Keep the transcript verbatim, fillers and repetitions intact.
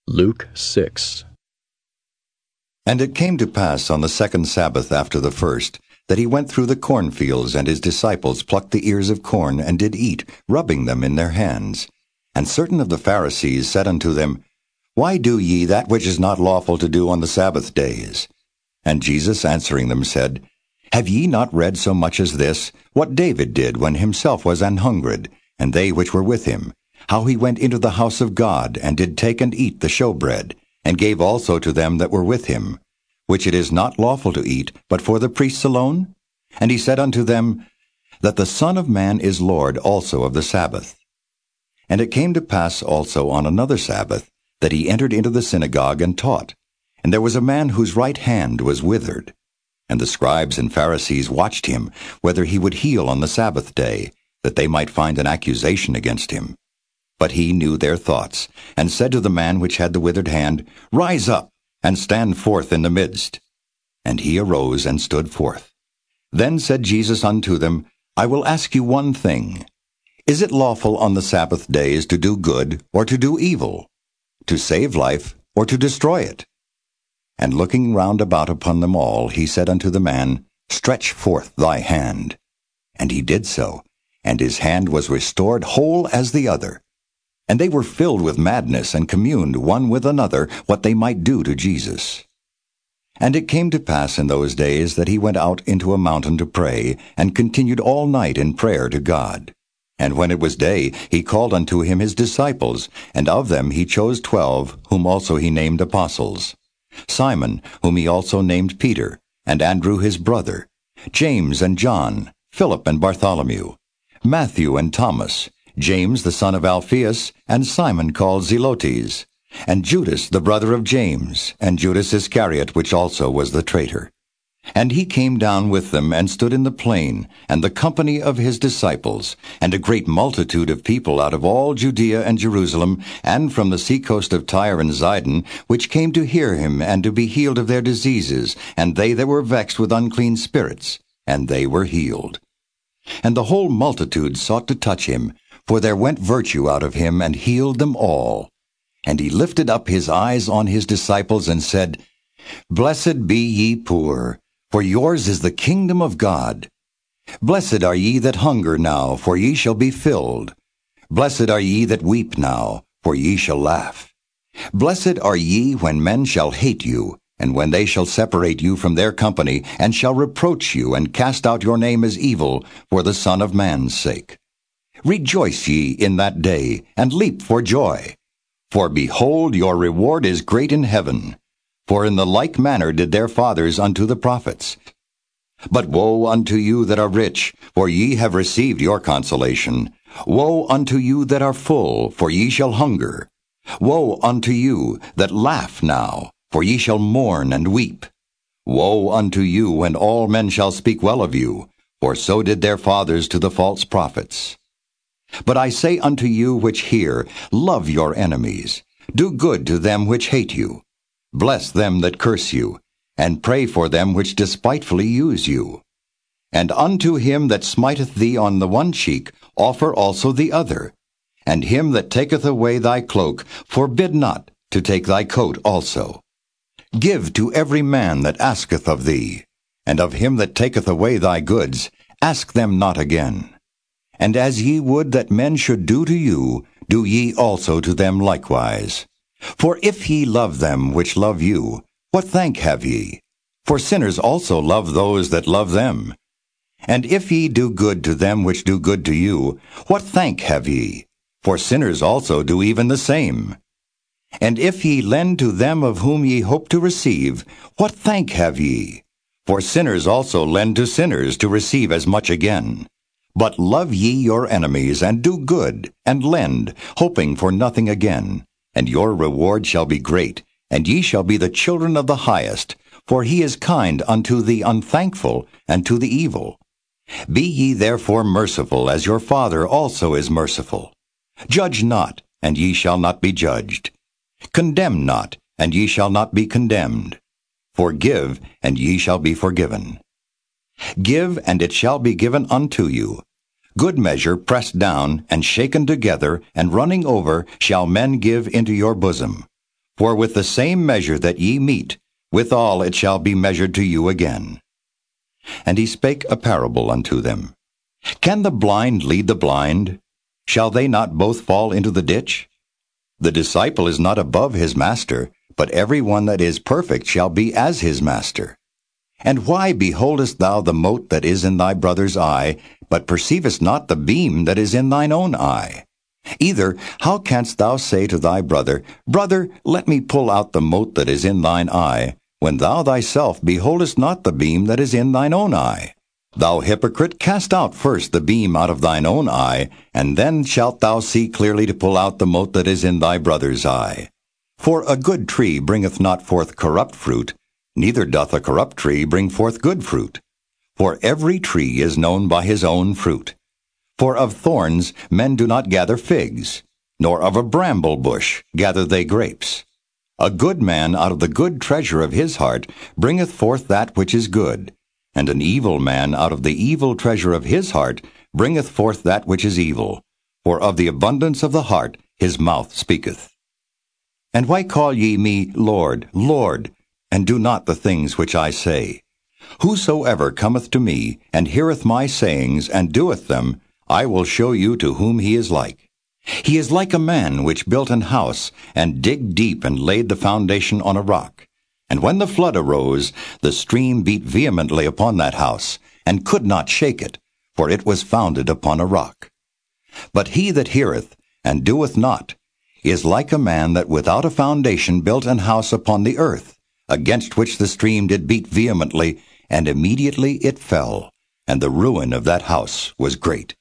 Luke six. And it came to pass on the second Sabbath after the first, that he went through the cornfields, and his disciples plucked the ears of corn, and did eat, rubbing them in their hands. And certain of the Pharisees said unto them, Why do ye that which is not lawful to do on the Sabbath days? And Jesus answering them said, Have ye not read so much as this, what David did when himself was an hungred, and they which were with him, how he went into the house of God, and did take and eat the showbread, and gave also to them that were with him, which it is not lawful to eat, but for the priests alone? And he said unto them, That the Son of Man is Lord also of the Sabbath. And it came to pass also on another Sabbath, that he entered into the synagogue and taught. And there was a man whose right hand was withered. And the scribes and Pharisees watched him, whether he would heal on the Sabbath day, that they might find an accusation against him. But he knew their thoughts, and said to the man which had the withered hand, Rise up, and stand forth in the midst. And he arose and stood forth. Then said Jesus unto them, I will ask you one thing. Is it lawful on the Sabbath days to do good, or to do evil? To save life, or to destroy it? And looking round about upon them all, he said unto the man, Stretch forth thy hand. And he did so, and his hand was restored whole as the other. And they were filled with madness, and communed one with another what they might do to Jesus. And it came to pass in those days that he went out into a mountain to pray, and continued all night in prayer to God. And when it was day, he called unto him his disciples, and of them he chose twelve, whom also he named apostles. Simon, whom he also named Peter, and Andrew his brother, James and John, Philip and Bartholomew, Matthew and Thomas, James the son of Alphaeus, and Simon called Zelotes, and Judas the brother of James, and Judas Iscariot, which also was the traitor. And he came down with them, and stood in the plain, and the company of his disciples, and a great multitude of people out of all Judea and Jerusalem, and from the seacoast of Tyre and Zidon, which came to hear him, and to be healed of their diseases, and they that were vexed with unclean spirits, and they were healed. And the whole multitude sought to touch him, for there went virtue out of him, and healed them all. And he lifted up his eyes on his disciples, and said, Blessed be ye poor, for yours is the kingdom of God. Blessed are ye that hunger now, for ye shall be filled. Blessed are ye that weep now, for ye shall laugh. Blessed are ye when men shall hate you, and when they shall separate you from their company, and shall reproach you, and cast out your name as evil, for the Son of Man's sake. Rejoice ye in that day, and leap for joy. For behold, your reward is great in heaven. For in the like manner did their fathers unto the prophets. But woe unto you that are rich, for ye have received your consolation. Woe unto you that are full, for ye shall hunger. Woe unto you that laugh now, for ye shall mourn and weep. Woe unto you when all men shall speak well of you, for so did their fathers to the false prophets. But I say unto you which hear, love your enemies, do good to them which hate you, bless them that curse you, and pray for them which despitefully use you. And unto him that smiteth thee on the one cheek, offer also the other. And him that taketh away thy cloak, forbid not to take thy coat also. Give to every man that asketh of thee, and of him that taketh away thy goods, ask them not again. And as ye would that men should do to you, do ye also to them likewise. For if ye love them which love you, what thank have ye? For sinners also love those that love them. And if ye do good to them which do good to you, what thank have ye? For sinners also do even the same. And if ye lend to them of whom ye hope to receive, what thank have ye? For sinners also lend to sinners to receive as much again. But love ye your enemies, and do good, and lend, hoping for nothing again. And your reward shall be great, and ye shall be the children of the highest, for he is kind unto the unthankful and to the evil. Be ye therefore merciful, as your Father also is merciful. Judge not, and ye shall not be judged. Condemn not, and ye shall not be condemned. Forgive, and ye shall be forgiven. Give, and it shall be given unto you. Good measure, pressed down, and shaken together, and running over, shall men give into your bosom. For with the same measure that ye mete, withal it shall be measured to you again. And he spake a parable unto them. Can the blind lead the blind? Shall they not both fall into the ditch? The disciple is not above his master, but every one that is perfect shall be as his master. And why beholdest thou the mote that is in thy brother's eye, but perceivest not the beam that is in thine own eye? Either, how canst thou say to thy brother, Brother, let me pull out the mote that is in thine eye, when thou thyself beholdest not the beam that is in thine own eye? Thou hypocrite, cast out first the beam out of thine own eye, and then shalt thou see clearly to pull out the mote that is in thy brother's eye. For a good tree bringeth not forth corrupt fruit, neither doth a corrupt tree bring forth good fruit. For every tree is known by his own fruit. For of thorns men do not gather figs, nor of a bramble bush gather they grapes. A good man out of the good treasure of his heart bringeth forth that which is good, and an evil man out of the evil treasure of his heart bringeth forth that which is evil. For of the abundance of the heart his mouth speaketh. And why call ye me Lord, Lord, and do not the things which I say? Whosoever cometh to me, and heareth my sayings, and doeth them, I will show you to whom he is like. He is like a man which built an house, and digged deep, and laid the foundation on a rock. And when the flood arose, the stream beat vehemently upon that house, and could not shake it, for it was founded upon a rock. But he that heareth, and doeth not, is like a man that without a foundation built an house upon the earth, against which the stream did beat vehemently, and immediately it fell, and the ruin of that house was great.